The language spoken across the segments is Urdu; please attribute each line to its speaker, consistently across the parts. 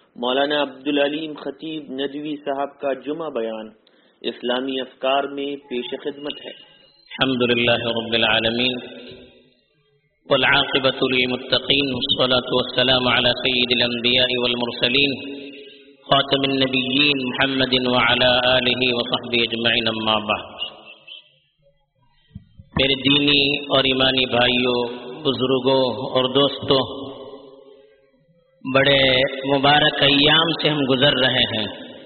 Speaker 1: مولانا عبدالعلیم خطیب ندوی صاحب کا جمعہ بیان اسلامی افکار میں پیش خدمت ہے۔
Speaker 2: الحمدللہ رب العالمین والعاقبۃ للمتقین والصلاة والسلام علی سید الانبیاء والمرسلین خاتم النبیین محمد وعلی آلہ وصحبہ اجمعین، اما بعد۔ میرے دینی اور ایمانی بھائیوں، بزرگوں اور دوستوں، بڑے مبارک ایام سے ہم گزر رہے ہیں۔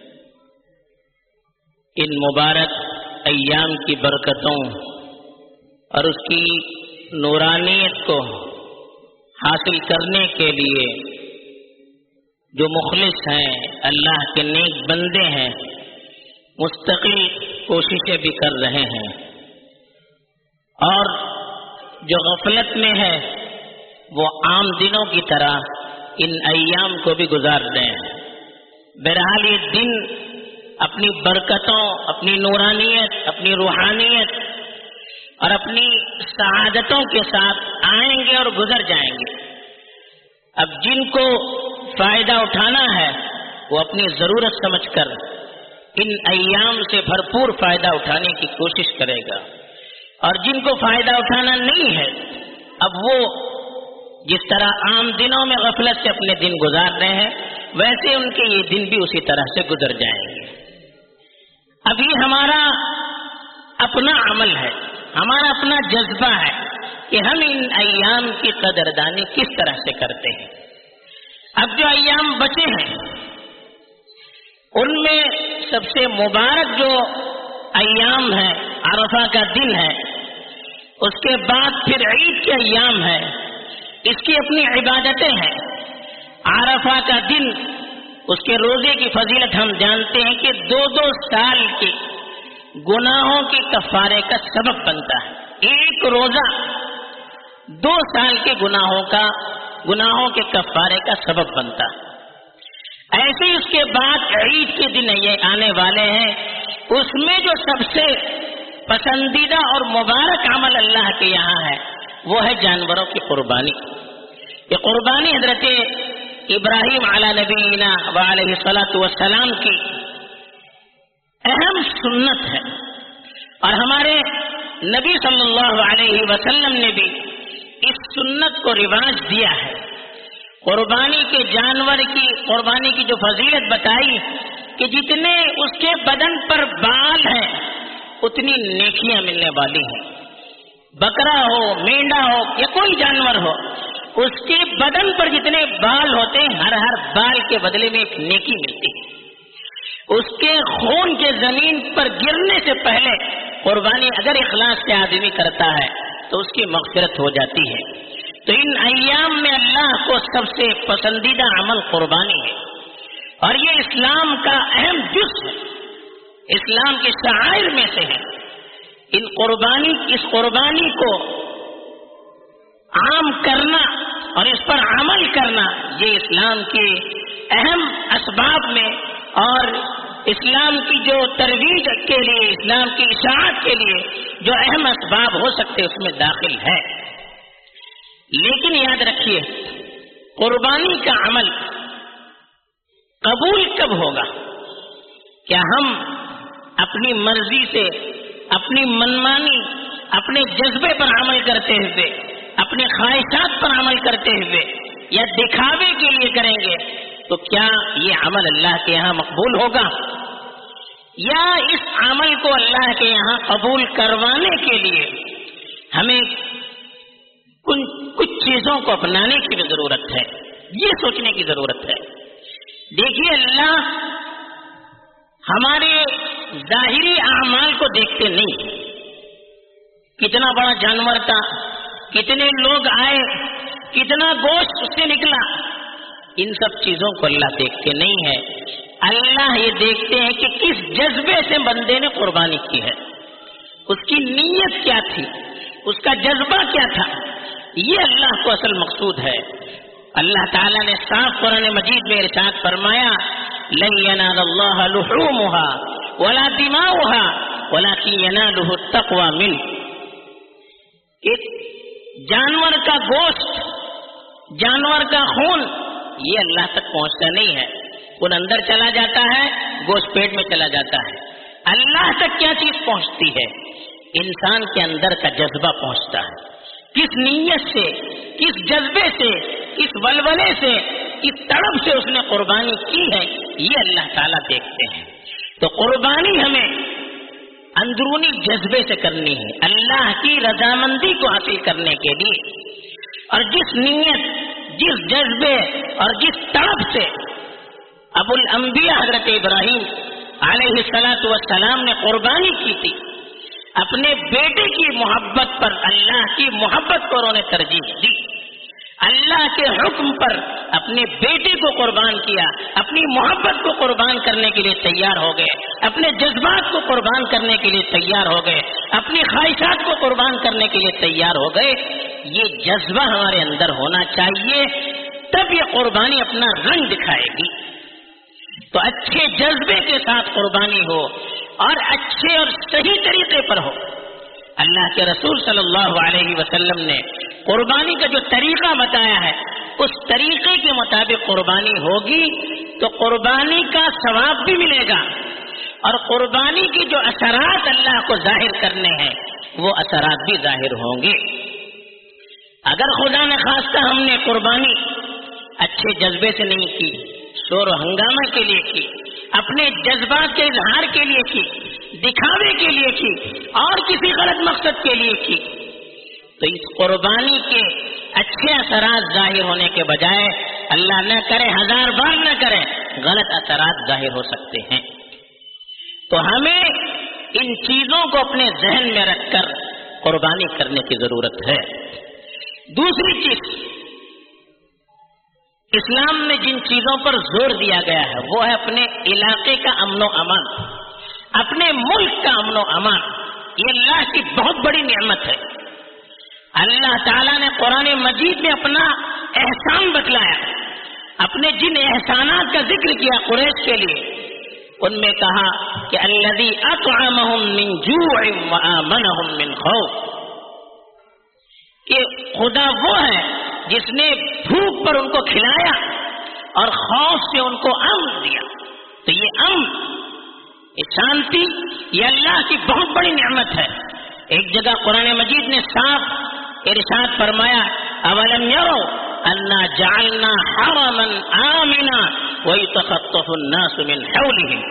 Speaker 2: ان مبارک ایام کی برکتوں اور اس کی نورانیت کو حاصل کرنے کے لیے جو مخلص ہیں، اللہ کے نیک بندے ہیں، مستقل کوششیں بھی کر رہے ہیں، اور جو غفلت میں ہے وہ عام دنوں کی طرح ان ایام کو بھی گزار رہے ہیں۔ بہرحال یہ دن اپنی برکتوں، اپنی نورانیت، اپنی روحانیت اور اپنی سعادتوں کے ساتھ آئیں گے اور گزر جائیں گے۔ اب جن کو فائدہ اٹھانا ہے وہ اپنی ضرورت سمجھ کر ان ایام سے بھرپور فائدہ اٹھانے کی کوشش کرے گا، اور جن کو فائدہ اٹھانا نہیں ہے، اب وہ جس طرح عام دنوں میں غفلت سے اپنے دن گزار رہے ہیں، ویسے ان کے یہ دن بھی اسی طرح سے گزر جائیں گے۔ اب یہ ہمارا اپنا عمل ہے، ہمارا اپنا جذبہ ہے کہ ہم ان ایام کی قدردانی کس طرح سے کرتے ہیں۔ اب جو ایام بچے ہیں ان میں سب سے مبارک جو ایام ہے عرفہ کا دن ہے، اس کے بعد پھر عید کے ایام ہے، اس کی اپنی عبادتیں ہیں۔ عرفہ کا دن، اس کے روزے کی فضیلت ہم جانتے ہیں کہ 2 سال کے گناہوں کے کفارے کا سبب بنتا ہے۔ ایک روزہ 2 سال کے گناہوں کے کفارے کا سبب بنتا ہے۔ ایسے ہی اس کے بعد عید کے دن یہ آنے والے ہیں، اس میں جو سب سے پسندیدہ اور مبارک عمل اللہ کے یہاں ہے وہ ہے جانوروں کی قربانی۔ یہ قربانی حضرت ابراہیم علی نبینا وعلیہ الصلاۃ والسلام کی اہم سنت ہے، اور ہمارے نبی صلی اللہ علیہ وسلم نے بھی اس سنت کو رواج دیا ہے۔ قربانی کے جانور کی قربانی کی جو فضیلت بتائی کہ جتنے اس کے بدن پر بال ہیں اتنی نیکیاں ملنے والی ہیں۔ بکرا ہو، مینڈا ہو یا کوئی جانور ہو، اس کے بدن پر جتنے بال ہوتے ہیں، ہر بال کے بدلے میں ایک نیکی ملتی ہے۔ اس کے خون کے زمین پر گرنے سے پہلے قربانی اگر اخلاص سے آدمی کرتا ہے تو اس کی مغفرت ہو جاتی ہے۔ تو ان ایام میں اللہ کو سب سے پسندیدہ عمل قربانی ہے، اور یہ اسلام کا اہم جز ہے، اسلام کے شعائر میں سے ہے۔ اس قربانی کو عام کرنا اور اس پر عمل کرنا، یہ اسلام کے اہم اسباب میں اور اسلام کی جو ترویج کے لیے، اسلام کی اشاعت کے لیے جو اہم اسباب ہو سکتے اس میں داخل ہے۔ لیکن یاد رکھیے، قربانی کا عمل قبول کب ہوگا؟ کیا ہم اپنی مرضی سے، اپنی منمانی، اپنے جذبے پر عمل کرتے ہوئے، اپنے خواہشات پر عمل کرتے ہوئے یا دکھاوے کے لیے کریں گے تو کیا یہ عمل اللہ کے یہاں مقبول ہوگا؟ یا اس عمل کو اللہ کے یہاں قبول کروانے کے لیے ہمیں کچھ چیزوں کو اپنانے کی بھی ضرورت ہے، یہ سوچنے کی ضرورت ہے۔ دیکھیے، اللہ ہمارے ظاہری اعمال کو دیکھتے نہیں، کتنا بڑا جانور تھا، کتنے لوگ آئے، کتنا گوشت اس سے نکلا، ان سب چیزوں کو اللہ دیکھتے نہیں ہے۔ اللہ یہ دیکھتے ہیں کہ کس جذبے سے بندے نے قربانی کی ہے، اس کی نیت کیا تھی، اس کا جذبہ کیا تھا، یہ اللہ کو اصل مقصود ہے۔ اللہ تعالیٰ نے صاف قرآن مجید میں ارشاد فرمایا، لن ينال الله لحومها ولا دماؤها ولكن يناله التقوى منه۔ ایک جانور کا گوشت، جانور کا خون، یہ اللہ تک پہنچتا نہیں ہے، خون اندر چلا جاتا ہے، گوشت پیٹ میں چلا جاتا ہے۔ اللہ تک کیا چیز پہنچتی ہے؟ انسان کے اندر کا جذبہ پہنچتا ہے، کس نیت سے، کس جذبے سے، کس ولولے سے، کس تڑپ سے اس نے قربانی کی ہے، یہ اللہ تعالیٰ دیکھتے ہیں۔ تو قربانی ہمیں اندرونی جذبے سے کرنی ہے، اللہ کی رضامندی کو حاصل کرنے کے لیے، اور جس نیت، جس جذبے اور جس تڑپ سے ابو الانبیاء حضرت ابراہیم علیہ الصلاۃ والسلام نے قربانی کی تھی، اپنے بیٹے کی محبت پر اللہ کی محبت کو انہوں نے ترجیح دی، اللہ کے حکم پر اپنے بیٹے کو قربان کیا، اپنی محبت کو قربان کرنے کے لیے تیار ہو گئے، اپنے جذبات کو قربان کرنے کے لیے تیار ہو گئے، اپنی خواہشات کو قربان کرنے کے لیے تیار ہو گئے۔ یہ جذبہ ہمارے اندر ہونا چاہیے، تب یہ قربانی اپنا رنگ دکھائے گی۔ تو اچھے جذبے کے ساتھ قربانی ہو اور اچھے اور صحیح طریقے پر ہو۔ اللہ کے رسول صلی اللہ علیہ وسلم نے قربانی کا جو طریقہ بتایا ہے، اس طریقے کے مطابق قربانی ہوگی تو قربانی کا ثواب بھی ملے گا، اور قربانی کی جو اثرات اللہ کو ظاہر کرنے ہیں وہ اثرات بھی ظاہر ہوں گے۔ اگر خدا نہ خواستہ ہم نے قربانی اچھے جذبے سے نہیں کی، شور و ہنگامہ کے لیے کی، اپنے جذبات کے اظہار کے لیے کی، دکھاوے کے لیے کی، اور کسی غلط مقصد کے لیے کی، تو اس قربانی کے اچھے اثرات ظاہر ہونے کے بجائے اللہ نہ کرے، ہزار بار نہ کرے، غلط اثرات ظاہر ہو سکتے ہیں۔ تو ہمیں ان چیزوں کو اپنے ذہن میں رکھ کر قربانی کرنے کی ضرورت ہے۔ دوسری چیز، اسلام میں جن چیزوں پر زور دیا گیا ہے وہ ہے اپنے علاقے کا امن و امان، اپنے ملک کا امن و امان۔ یہ اللہ کی بہت بڑی نعمت ہے۔ اللہ تعالیٰ نے قرآن مجید میں اپنا احسان بتلایا، اپنے جن احسانات کا ذکر کیا قریش کے لیے، ان میں کہا کہ الذی اطعمہم من جوع وآمنہم من خوف، کہ خدا وہ ہے جس نے بھوک پر ان کو کھلایا اور خوف سے ان کو امن دیا۔ تو یہ امن، یہ شانتی، یہ اللہ کی بہت بڑی نعمت ہے۔ ایک جگہ قرآن مجید نے صاف ارشاد فرمایا، اولم یروا انا جعلنا حرما آمنا ویتخطف الناس من حولهم۔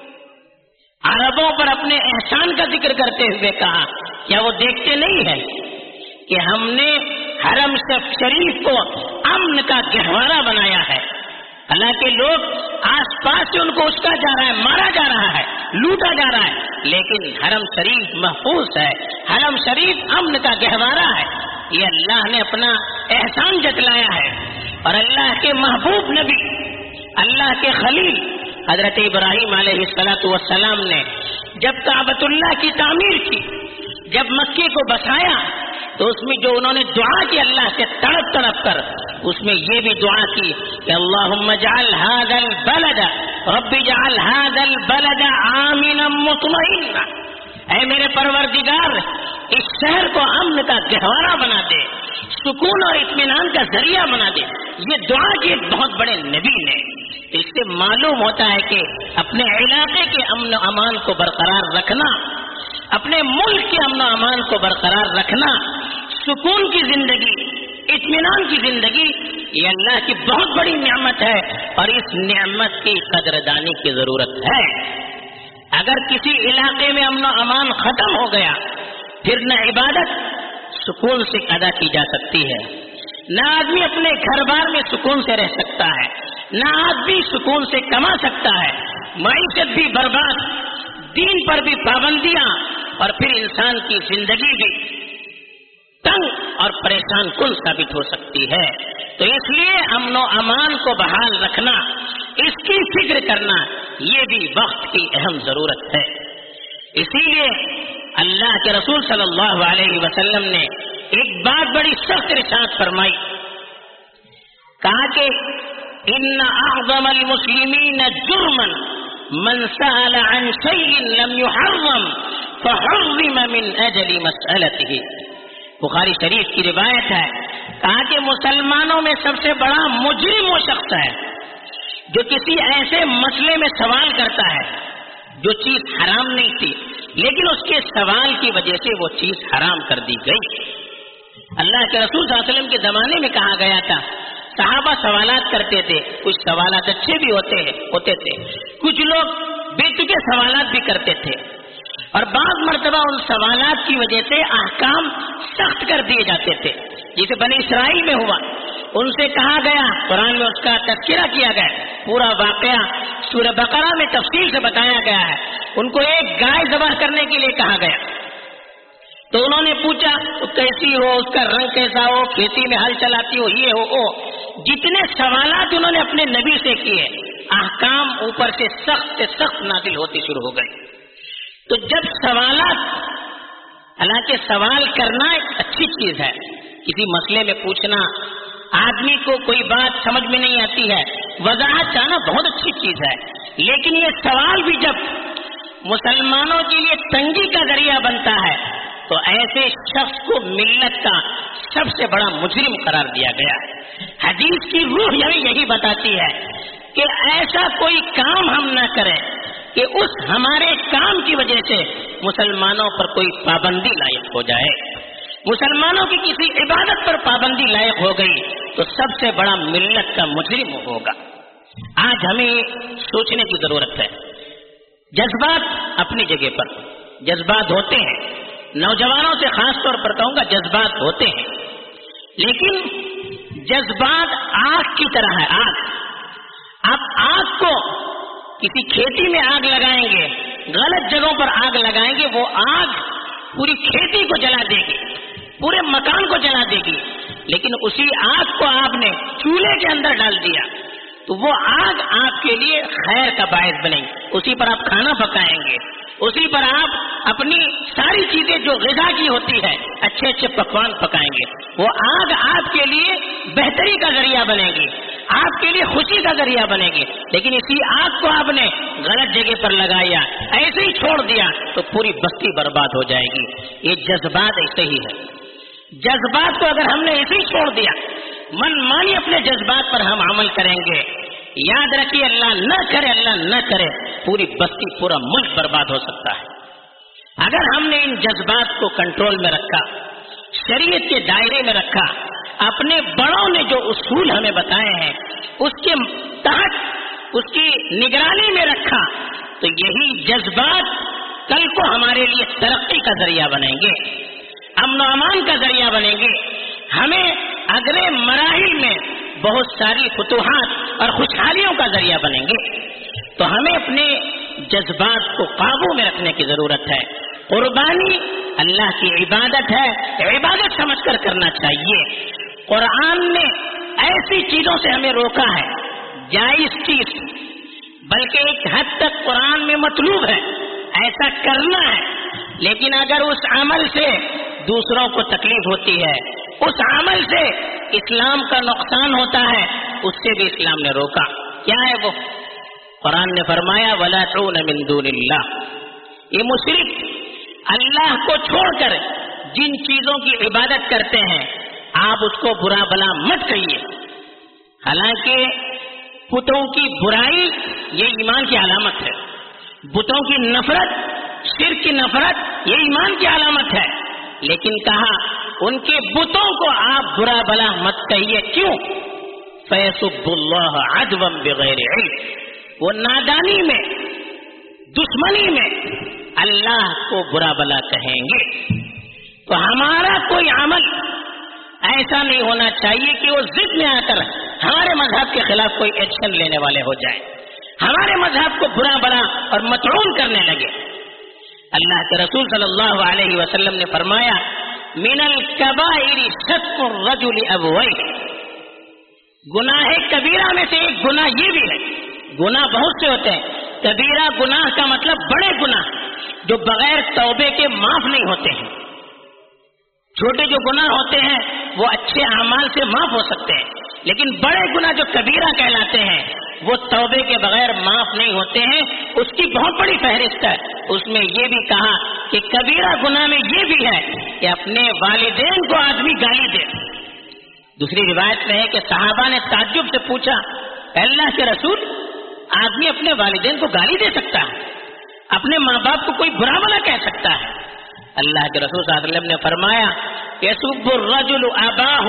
Speaker 2: عربوں پر اپنے احسان کا ذکر کرتے ہوئے کہا، کیا وہ دیکھتے نہیں ہیں کہ ہم نے حرم شریف کو امن کا گہوارہ بنایا ہے، حالانکہ لوگ آس پاس سے ان کو اچکا جا رہا ہے، مارا جا رہا ہے، لوٹا جا رہا ہے، لیکن حرم شریف محفوظ ہے، حرم شریف امن کا گہوارہ ہے۔ یہ اللہ نے اپنا احسان جتلایا ہے۔ اور اللہ کے محبوب نبی، اللہ کے خلیل حضرت ابراہیم علیہ الصلاۃ والسلام نے جب کعبۃ اللہ کی تعمیر کی، جب مکے کو بسایا، تو اس میں جو انہوں نے دعا کی اللہ سے تڑپ تڑپ کر، اس میں یہ بھی دعا کی کہ اللہم اجعل ھذا البلد رب اجعل ھذا البلد آمنا مطمئنا، اے میرے پروردگار اس شہر کو امن کا گہوارہ بنا دے، سکون اور اطمینان کا ذریعہ بنا دے۔ یہ دعا کی ایک بہت بڑے نبی نے۔ اس سے معلوم ہوتا ہے کہ اپنے علاقے کے امن و امان کو برقرار رکھنا، اپنے ملک کے امن و امان کو برقرار رکھنا، سکون کی زندگی، اطمینان کی زندگی، یہ اللہ کی بہت بڑی نعمت ہے، اور اس نعمت کی قدردانی کی ضرورت ہے۔ اگر کسی علاقے میں امن و امان ختم ہو گیا، پھر نہ عبادت سکون سے ادا کی جا سکتی ہے، نہ آدمی اپنے گھر بار میں سکون سے رہ سکتا ہے، نہ آدمی سکون سے کما سکتا ہے، معیشت بھی برباد، دین پر بھی پابندیاں، اور پھر انسان کی زندگی بھی تنگ اور پریشان کن ثابت ہو سکتی ہے۔ تو اس لیے امن و امان کو بحال رکھنا، اس کی فکر کرنا، یہ بھی وقت کی اہم ضرورت ہے۔ اسی لیے اللہ کے رسول صلی اللہ علیہ وسلم نے ایک بات بڑی سخت ارشاد فرمائی، کہا کہ ان اعظم المسلمین جرما من سأل عن شيء لم يحرم فحرم من اجل مسألته۔ بخاری شریف کی روایت ہے، کہا کہ مسلمانوں میں سب سے بڑا مجرم وہ شخص ہے جو کسی ایسے مسئلے میں سوال کرتا ہے جو چیز حرام نہیں تھی لیکن اس کے سوال کی وجہ سے وہ چیز حرام کر دی گئی. اللہ کے رسول صلی اللہ علیہ وسلم کے زمانے میں کہا گیا تھا صحابہ سوالات کرتے تھے, کچھ سوالات اچھے بھی ہوتے تھے, کچھ لوگ بے تکے سوالات بھی کرتے تھے, اور بعض مرتبہ ان سوالات کی وجہ سے احکام سخت کر دیے جاتے تھے. جسے بنی اسرائیل میں ہوا, ان سے کہا گیا, قرآن میں اس کا تذکرہ کیا گیا, پورا واقعہ سورہ بقرہ میں تفصیل سے بتایا گیا ہے. ان کو ایک گائے ذبح کرنے کے لیے کہا گیا تو انہوں نے پوچھا کیسی ہو, اس کا رنگ کیسا ہو, کھیتی میں ہل چلاتی ہو, یہ ہو. جتنے سوالات انہوں نے اپنے نبی سے کیے, احکام اوپر سے سخت نازل ہوتی شروع ہو گئی. تو جب سوالات, حالانکہ سوال کرنا ایک اچھی چیز ہے, کسی مسئلے میں پوچھنا, آدمی کو کوئی بات سمجھ میں نہیں آتی ہے, وضاحت چاہنا بہت اچھی چیز ہے, لیکن یہ سوال بھی جب مسلمانوں کے لیے تنگی کا ذریعہ بنتا ہے تو ایسے شخص کو ملت کا سب سے بڑا مجرم قرار دیا گیا ہے. حدیث کی روح یہی بتاتی ہے کہ ایسا کوئی کام ہم نہ کریں کہ اس ہمارے کام کی وجہ سے مسلمانوں پر کوئی پابندی لائق ہو جائے. مسلمانوں کی کسی عبادت پر پابندی لائق ہو گئی تو سب سے بڑا ملت کا مجرم ہوگا. آج ہمیں سوچنے کی ضرورت ہے. جذبات اپنی جگہ پر جذبات ہوتے ہیں, نوجوانوں سے خاص طور پر کہوں گا جذبات ہوتے ہیں, لیکن جذبات آگ کی طرح ہے. آپ آگ کو کسی کھیتی میں آگ لگائیں گے, غلط جگہوں پر آگ لگائیں گے, وہ آگ پوری کھیتی کو جلا دے گی, پورے مکان کو جلا دے گی. لیکن اسی آگ کو آپ نے چولہے کے اندر ڈال دیا تو وہ آگ آپ کے لیے خیر کا باعث بنے گی. اسی پر آپ کھانا پکائیں گے, اسی پر آپ اپنی ساری چیزیں جو غذا کی ہوتی ہے اچھے پکوان پکائیں گے. وہ آگ آپ کے لیے بہتری کا ذریعہ بنے گی, آپ کے لیے خوشی کا ذریعہ بنے گی. لیکن اسی آگ کو آپ نے غلط جگہ پر لگایا, ایسے ہی چھوڑ دیا تو پوری بستی برباد ہو جائے گی. یہ جذبات ایسے ہی ہے. جذبات کو اگر ہم نے ایسے ہی چھوڑ دیا, من مانی اپنے جذبات پر ہم عمل کریں گے, یاد رکھیے اللہ نہ کرے پوری بستی پورا ملک برباد ہو سکتا ہے. اگر ہم نے ان جذبات کو کنٹرول میں رکھا, شریعت کے دائرے میں رکھا, اپنے بڑوں نے جو اصول ہمیں بتائے ہیں اس کے تحت اس کی نگرانی میں رکھا, تو یہی جذبات کل کو ہمارے لیے ترقی کا ذریعہ بنیں گے, امن و امان کا ذریعہ بنیں گے, ہمیں اگلے مراحل میں بہت ساری فتوحات اور خوشحالیوں کا ذریعہ بنیں گے. تو ہمیں اپنے جذبات کو قابو میں رکھنے کی ضرورت ہے. قربانی اللہ کی عبادت ہے, عبادت سمجھ کر کرنا چاہیے. قرآن نے ایسی چیزوں سے ہمیں روکا ہے, جائز چیز, بلکہ ایک حد تک قرآن میں مطلوب ہے, ایسا کرنا ہے, لیکن اگر اس عمل سے دوسروں کو تکلیف ہوتی ہے, اس عمل سے اسلام کا نقصان ہوتا ہے, اس سے بھی اسلام نے روکا. کیا ہے وہ؟ قرآن نے فرمایا وَلَا تَدْعُونَ مِن دُونِ اللَّهِ. یہ مشرک اللہ کو چھوڑ کر جن چیزوں کی عبادت کرتے ہیں آپ اس کو برا بلا مت کہیے. حالانکہ بتوں کی برائی یہ ایمان کی علامت ہے, بتوں کی نفرت, شرک کی نفرت یہ ایمان کی علامت ہے. لیکن کہا ان کے بتوں کو آپ برا بلا مت کہیے. کیوں؟ فَيَسُبُّ اللَّهَ عَدْوًا بِغَيْرِ عِلْمٍ. وہ نادانی میں, دشمنی میں اللہ کو برا بلا کہیں گے. تو ہمارا کوئی عمل ایسا نہیں ہونا چاہیے کہ وہ ضد میں آ کر ہمارے مذہب کے خلاف کوئی ایکشن لینے والے ہو جائیں, ہمارے مذہب کو برا بلا اور مطعون کرنے لگے. اللہ کے رسول صلی اللہ علیہ وسلم نے فرمایا من الکبائر شتم الرجل ابویہ. گناہ کبیرہ میں سے ایک گناہ یہ بھی ہے, گناہ بہت سے ہوتے ہیں, کبیرہ گناہ کا مطلب بڑے گناہ جو بغیر توبے کے معاف نہیں ہوتے ہیں. چھوٹے جو گناہ ہوتے ہیں وہ اچھے اعمال سے معاف ہو سکتے ہیں, لیکن بڑے گناہ جو کبیرہ کہلاتے ہیں وہ توبے کے بغیر معاف نہیں ہوتے ہیں. اس کی بہت بڑی فہرست ہے. اس میں یہ بھی کہا کہ کبیرہ گناہ میں یہ بھی ہے کہ اپنے والدین کو آدمی گالی دے. دوسری روایت میں ہے کہ صحابہ نے تعجب سے پوچھا اللہ کے رسول آدمی اپنے والدین کو گالی دے سکتا ہے، اپنے ماں باپ کو کوئی برا بھلا کہہ سکتا ہے؟ اللہ کے رسول صلی اللہ علیہ وسلم نے فرمایا یسب الرجل اباہ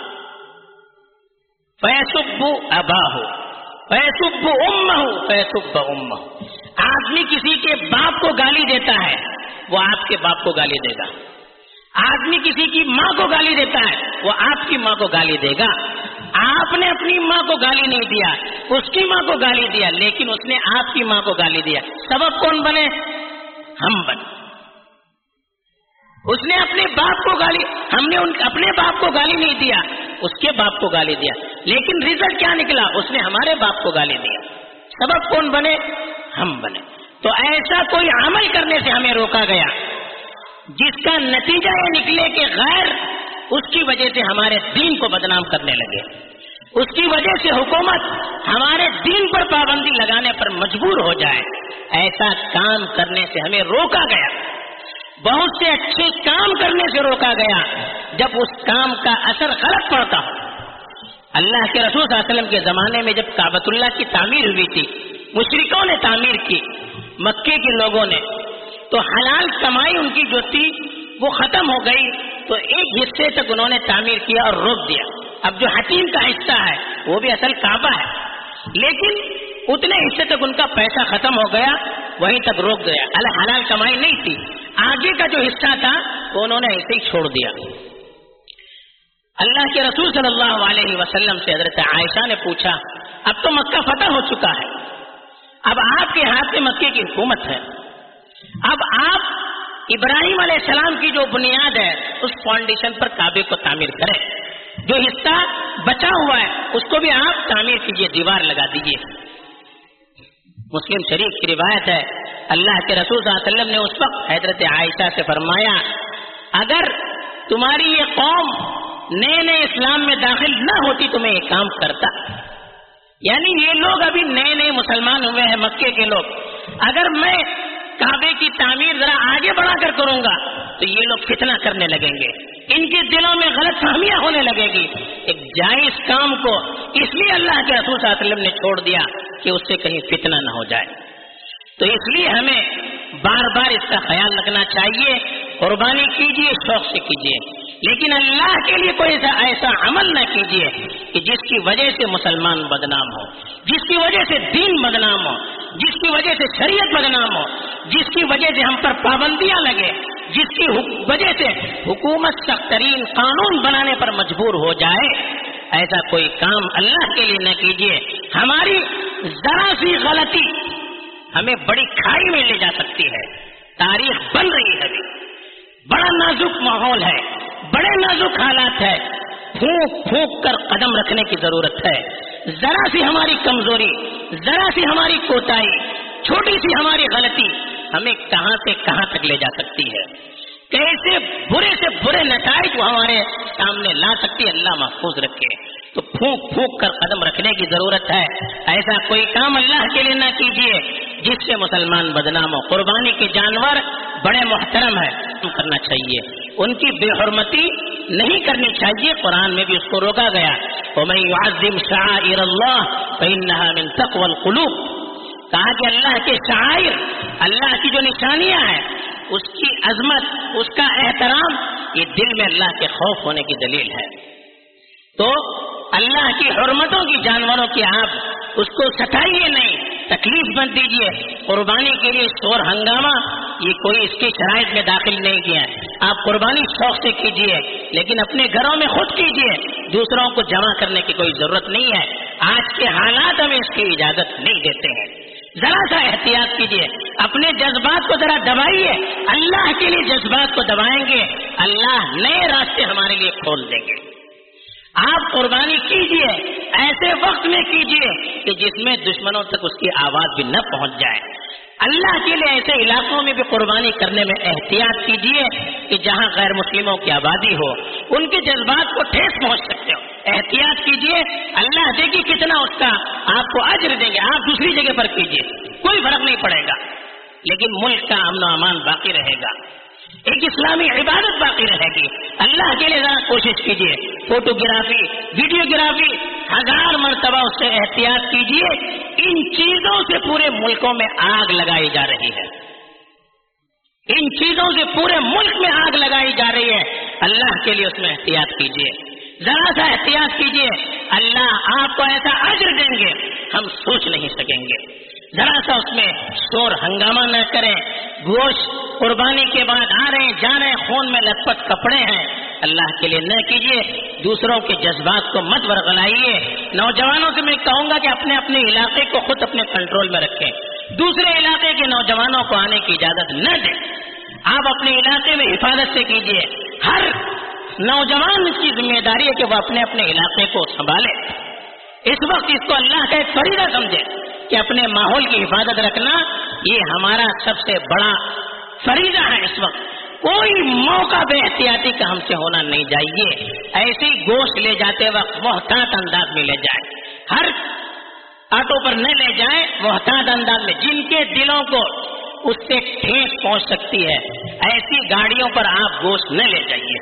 Speaker 2: فیسب اباہ فیسب امہ فیسب امہ، آدمی کسی کے باپ کو گالی دیتا ہے وہ آپ کے باپ کو گالی دے گا، آدمی کسی کی ماں کو گالی دیتا ہے وہ آپ کی ماں کو گالی دے گا۔ آپ نے اپنی ماں کو گالی نہیں دیا، اس کی ماں کو گالی دیا، لیکن اس نے آپ کی ماں کو گالی دیا، سبب کون بنے؟ ہم بنے۔ اس نے اپنے باپ کو گالی، ہم نے اپنے باپ کو گالی نہیں دیا، اس کے باپ کو گالی دیا، لیکن رزلٹ کیا نکلا؟ اس نے ہمارے باپ کو گالی دیا، سبب کون بنے؟ ہم بنے۔ تو ایسا کوئی عمل کرنے سے ہمیں روکا گیا جس کا نتیجہ یہ نکلے کہ غیر اس کی وجہ سے ہمارے دین کو بدنام کرنے لگے، اس کی وجہ سے حکومت ہمارے دین پر پابندی لگانے پر مجبور ہو جائے، ایسا کام کرنے سے ہمیں روکا گیا۔ بہت سے اچھے کام کرنے سے روکا گیا جب اس کام کا اثر غلط پڑتا ہو۔ اللہ کے رسول صلی اللہ علیہ وسلم کے زمانے میں جب کعبۃ اللہ کی تعمیر ہوئی تھی، مشرکوں نے تعمیر کی، مکے کے لوگوں نے، تو حلال کمائی ان کی جو تھی وہ ختم ہو گئی، تو ایک حصے تک انہوں نے تعمیر کیا اور روک دیا۔ اب جو حتیم کا حصہ ہے وہ بھی اصل کعبہ ہے، لیکن اتنے حصے تک ان کا پیسہ ختم ہو گیا، وہیں تک روک گیا، حلال کمائی نہیں تھی، آگے کا جو حصہ تھا وہ انہوں نے ایسے ہی چھوڑ دیا۔ اللہ کے رسول صلی اللہ علیہ وسلم سے حضرت عائشہ نے پوچھا اب تو مکہ فتح ہو چکا ہے، اب آپ کے ہاتھ میں مکے کی حکومت ہے، اب آپ ابراہیم علیہ السلام کی جو بنیاد ہے اس فاؤنڈیشن پر کعبے کو تعمیر کریں، جو حصہ بچا ہوا ہے اس کو بھی آپ تعمیر کیجئے، دیوار لگا دیجئے۔ مسلم شریف کی روایت ہے، اللہ کے رسول صلی اللہ علیہ وسلم نے اس وقت حضرت عائشہ سے فرمایا اگر تمہاری یہ قوم نئے نئے اسلام میں داخل نہ ہوتی تو میں یہ کام کرتا، یعنی یہ لوگ ابھی نئے نئے مسلمان ہوئے ہیں مکے کے لوگ، اگر میں کعبے کی تعمیر ذرا آگے بڑھا کر کروں گا تو یہ لوگ فتنہ کرنے لگیں گے، ان کے دلوں میں غلط فہمیاں ہونے لگے گی۔ ایک جائز کام کو اس لیے اللہ کے رسول صلی اللہ علیہ وسلم نے چھوڑ دیا کہ اس سے کہیں فتنہ نہ ہو جائے۔ تو اس لیے ہمیں بار بار اس کا خیال رکھنا چاہیے، قربانی کیجیے، شوق سے کیجیے، لیکن اللہ کے لیے کوئی ایسا عمل نہ کیجیے کہ جس کی وجہ سے مسلمان بدنام ہو، جس کی وجہ سے دین بدنام ہو، جس کی وجہ سے شریعت بدنام ہو، جس کی وجہ سے ہم پر پابندیاں لگے، جس کی وجہ سے حکومت سخت ترین قانون بنانے پر مجبور ہو جائے۔ ایسا کوئی کام اللہ کے لیے نہ کیجیے۔ ہماری ذرا سی غلطی ہمیں بڑی کھائی میں لے جا سکتی ہے۔ تاریخ بن رہی ہے، ابھی بڑا نازک ماحول ہے، بڑے نازک حالات ہے، پھونک پھونک کر قدم رکھنے کی ضرورت ہے۔ ذرا سی ہماری کمزوری، ذرا سی ہماری کوتاہی، چھوٹی سی ہماری غلطی ہمیں کہاں سے کہاں تک لے جا سکتی ہے، کیسے برے سے برے نتائج وہ ہمارے سامنے لا سکتی ہے، اللہ محفوظ رکھے۔ تو پھونک پھونک کر قدم رکھنے کی ضرورت ہے۔ ایسا کوئی کام اللہ کے لیے نہ کیجیے جس سے مسلمان بدنام ہو۔ قربانی کے جانور بڑے محترم ہے، کرنا چاہیے، ان کی بے حرمتی نہیں کرنی چاہیے، قرآن میں بھی اس کو روکا گیا۔ وَمَن يُعَظِّمْ شَعَائِرَ اللَّهِ فَإِنَّهَا مِن تَقْوَى الْقُلُوبِ، کہا کہ اللہ کے شعائر، اللہ کی جو نشانیاں ہیں، اس کی عظمت، اس کا احترام، یہ دل میں اللہ کے خوف ہونے کی دلیل ہے۔ تو اللہ کی حرمتوں کی جانوروں کی آپ اس کو ستائیے نہیں، تکلیف مت دیجیے۔ قربانی کے لیے شور ہنگامہ یہ کوئی اس کی شرائط میں داخل نہیں کیا ہے۔ آپ قربانی شوق سے کیجیے، لیکن اپنے گھروں میں خود کیجیے، دوسروں کو جمع کرنے کی کوئی ضرورت نہیں ہے۔ آج کے حالات ہمیں اس کی اجازت نہیں دیتے ہیں۔ ذرا سا احتیاط کیجیے، اپنے جذبات کو ذرا دبائیے، اللہ کے لیے جذبات کو دبائیں گے، اللہ نئے راستے ہمارے لیے کھول دیں گے۔ آپ قربانی کیجئے، ایسے وقت میں کیجئے کہ جس میں دشمنوں تک اس کی آواز بھی نہ پہنچ جائے۔ اللہ کے لیے ایسے علاقوں میں بھی قربانی کرنے میں احتیاط کیجئے کہ جہاں غیر مسلموں کی آبادی ہو، ان کے جذبات کو ٹھیس پہنچ سکتے ہو، احتیاط کیجئے۔ اللہ دے گی کتنا اس کا آپ کو اجر دیں گے، آپ دوسری جگہ پر کیجئے، کوئی فرق نہیں پڑے گا، لیکن ملک کا امن و امان باقی رہے گا، ایک اسلامی عبادت باقی رہے گی۔ اللہ کے لیے ذرا کوشش کیجیے، فوٹوگرافی، ویڈیوگرافی 1000 مرتبہ اس سے احتیاط کیجیے۔ ان چیزوں چیزوں سے پورے ملکوں میں آگ لگائی جا رہی ہے، ان چیزوں سے پورے ملک میں آگ لگائی جا رہی ہے. اللہ کے لیے اس میں احتیاط کیجیے، ذرا سا احتیاط کیجیے، اللہ آپ کو ایسا اجر دیں گے ہم سوچ نہیں سکیں گے. ذرا سا اس میں شور ہنگامہ نہ کریں. گوشت قربانی کے بعد آ رہے ہیں جا رہے ہیں، خون میں لت پت کپڑے ہیں، اللہ کے لیے نہ کیجیے. دوسروں کے جذبات کو مت ورغلائیے. نوجوانوں سے میں کہوں گا کہ اپنے اپنے علاقے کو خود اپنے کنٹرول میں رکھیں، دوسرے علاقے کے نوجوانوں کو آنے کی اجازت نہ دیں. آپ اپنے علاقے میں حفاظت سے کیجیے. ہر نوجوان کی ذمہ داری ہے کہ وہ اپنے اپنے علاقے کو سنبھالے. اس وقت اس کو اللہ کا ایک فریضہ سمجھے کہ اپنے ماحول کی حفاظت رکھنا یہ ہمارا سب سے بڑا فریضہ ہے. اس وقت کوئی موقع بے احتیاطی کا ہم سے ہونا نہیں چاہیے. ایسی گوشت لے جاتے وقت محتاط انداز میں لے جائیں، ہر آٹو پر نہ لے جائیں، محتاط انداز میں. جن کے دلوں کو اس سے ٹھیس پہنچ سکتی ہے ایسی گاڑیوں پر آپ گوشت نہ لے جائیے.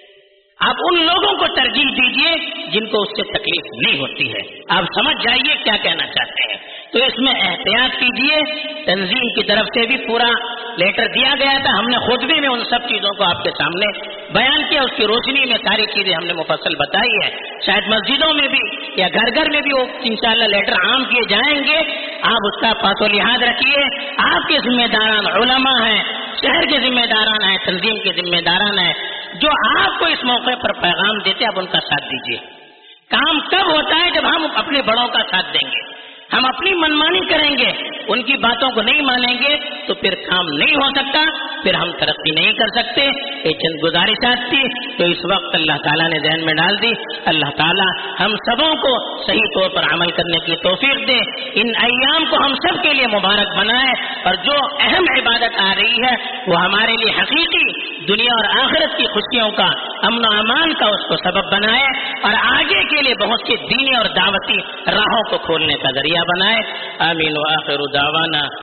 Speaker 2: آپ ان لوگوں کو ترجیح دیجیے جن کو اس سے تکلیف نہیں ہوتی ہے. آپ سمجھ جائیے کیا کہنا چاہتے ہیں. تو اس میں احتیاط کیجیے. تنظیم کی طرف سے بھی پورا لیٹر دیا گیا تھا، ہم نے خطبے میں ان سب چیزوں کو آپ کے سامنے بیان کیا. اس کی روشنی میں ساری چیزیں ہم نے مفصل بتائی ہے. شاید مسجدوں میں بھی یا گھر گھر میں بھی وہ انشاءاللہ لیٹر عام کیے جائیں گے. آپ اس کا پاس و لحاظ رکھیے. آپ کے ذمہ داران علماء ہیں، شہر کے ذمہ داران ہیں، تنظیم کے ذمہ داران ہیں، جو آپ کو اس موقع پر پیغام دیتے آپ ان کا ساتھ دیجیے. کام کب ہوتا ہے جب ہم اپنے بڑوں کا ساتھ دیں گے. ہم اپنی منمانی کریں گے، ان کی باتوں کو نہیں مانیں گے تو پھر کام نہیں ہو سکتا، پھر ہم ترقی نہیں کر سکتے. یہ چند گزارشات تھی تو اس وقت اللہ تعالیٰ نے ذہن میں ڈال دی. اللہ تعالیٰ ہم سبوں کو صحیح طور پر عمل کرنے کی توفیق دے. ان ایام کو ہم سب کے لیے مبارک بنائے اور جو اہم عبادت آ رہی ہے وہ ہمارے لیے حقیقی دنیا اور آخرت کی خوشیوں کا، امن و امان کا اس کو سبب بنائے اور آگے کے لیے بہت سی دینی اور دعوتی راہوں کو کھولنے کا ذریعہ بنائے. آمین. وآخر دعوانا